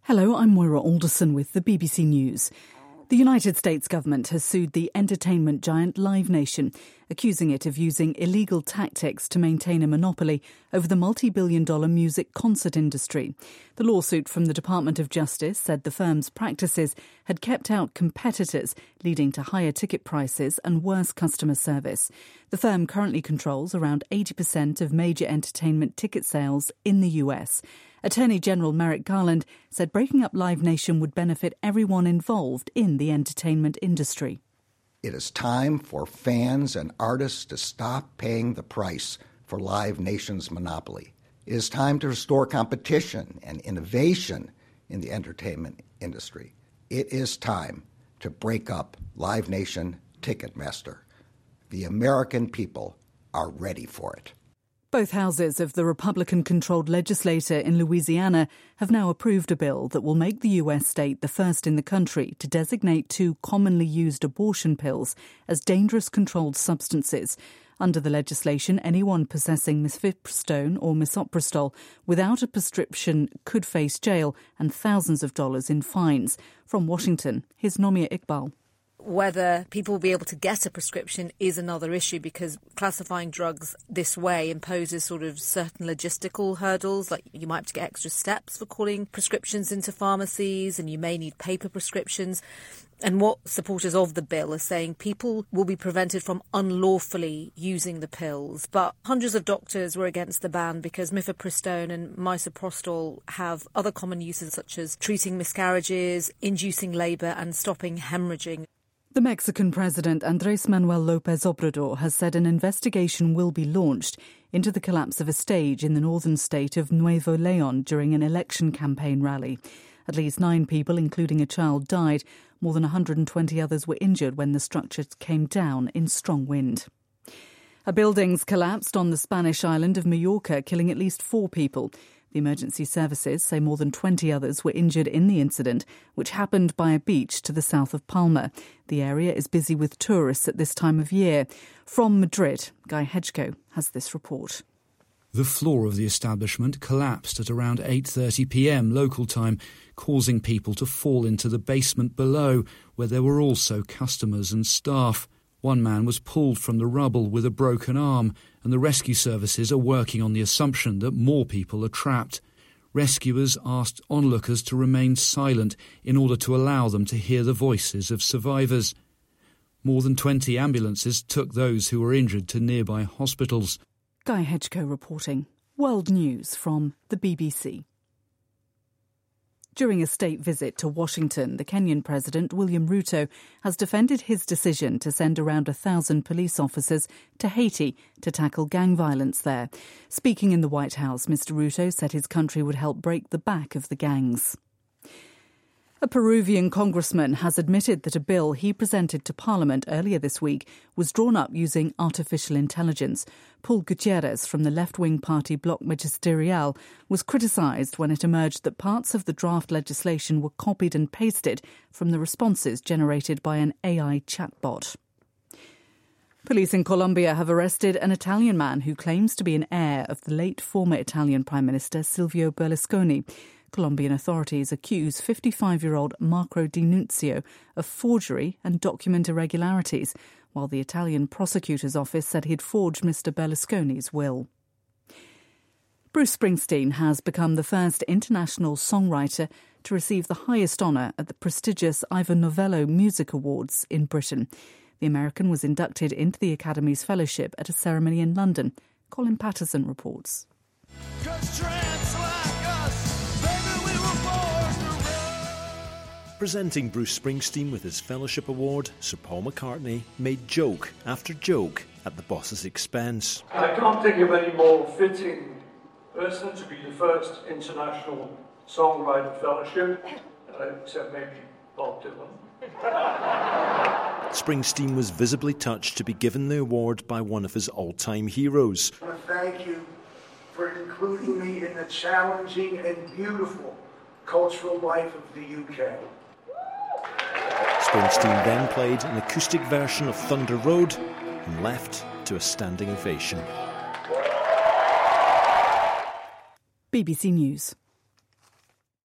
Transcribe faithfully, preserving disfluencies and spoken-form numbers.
Hello, I'm Moira Alderson with the B B C News. The United States government has sued the entertainment giant Live Nation, accusing it of using illegal tactics to maintain a monopoly over the multi-billion dollar music concert industry. The lawsuit from the Department of Justice said the firm's practices had kept out competitors, leading to higher ticket prices and worse customer service. The firm currently controls around eighty percent of major entertainment ticket sales in the U S. Attorney General Merrick Garland said breaking up Live Nation would benefit everyone involved in the entertainment industry. It is time for fans and artists to stop paying the price for Live Nation's monopoly. It is time to restore competition and innovation in the entertainment industry. It is time to break up Live Nation Ticketmaster. The American people are ready for it. Both houses of the Republican-controlled legislature in Louisiana have now approved a bill that will make the U S state the first in the country to designate two commonly used abortion pills as dangerous controlled substances. Under the legislation, anyone possessing mifepristone or misoprostol without a prescription could face jail and thousands of dollars in fines. From Washington, here's Nomia Iqbal. Whether people will be able to get a prescription is another issue, because classifying drugs this way imposes sort of certain logistical hurdles, like you might have to get extra steps for calling prescriptions into pharmacies, and you may need paper prescriptions. And what supporters of the bill are saying, people will be prevented from unlawfully using the pills. But hundreds of doctors were against the ban because mifepristone and misoprostol have other common uses, such as treating miscarriages, inducing labour and stopping hemorrhaging. The Mexican president Andrés Manuel López Obrador has said an investigation will be launched into the collapse of a stage in the northern state of Nuevo León during an election campaign rally. At least nine people, including a child, died. More than one hundred twenty others were injured when the structure came down in strong wind. A building's collapsed on the Spanish island of Mallorca, killing at least four people. The emergency services say more than twenty others were injured in the incident, which happened by a beach to the south of Palma. The area is busy with tourists at this time of year. From Madrid, Guy Hedgecoe has this report. The floor of the establishment collapsed at around eight thirty p m local time, causing people to fall into the basement below, where there were also customers and staff. One man was pulled from the rubble with a broken arm, and the rescue services are working on the assumption that more people are trapped. Rescuers asked onlookers to remain silent in order to allow them to hear the voices of survivors. More than twenty ambulances took those who were injured to nearby hospitals. Guy Hedgecoe reporting. World News from the B B C. During a state visit to Washington, the Kenyan President, William Ruto, has defended his decision to send around a thousand police officers to Haiti to tackle gang violence there. Speaking in the White House, Mister Ruto said his country would help break the back of the gangs. A Peruvian congressman has admitted that a bill he presented to Parliament earlier this week was drawn up using artificial intelligence. Paul Gutierrez from the left-wing party Bloc Magisterial was criticised when it emerged that parts of the draft legislation were copied and pasted from the responses generated by an A I chatbot. Police in Colombia have arrested an Italian man who claims to be an heir of the late former Italian Prime Minister Silvio Berlusconi. Colombian authorities accuse fifty-five-year-old Marco Di Nunzio of forgery and document irregularities, while the Italian prosecutor's office said he'd forged Mister Berlusconi's will. Bruce Springsteen has become the first international songwriter to receive the highest honour at the prestigious Ivor Novello Music Awards in Britain. The American was inducted into the Academy's fellowship at a ceremony in London. Colin Patterson reports. Presenting Bruce Springsteen with his Fellowship Award, Sir Paul McCartney made joke after joke at the boss's expense. I can't think of any more fitting person to be the first international songwriter fellowship, uh, except maybe Bob Dylan. Springsteen was visibly touched to be given the award by one of his all-time heroes. I want to thank you for including me in the challenging and beautiful cultural life of the U K. Springsteen then played an acoustic version of Thunder Road and left to a standing ovation. B B C News.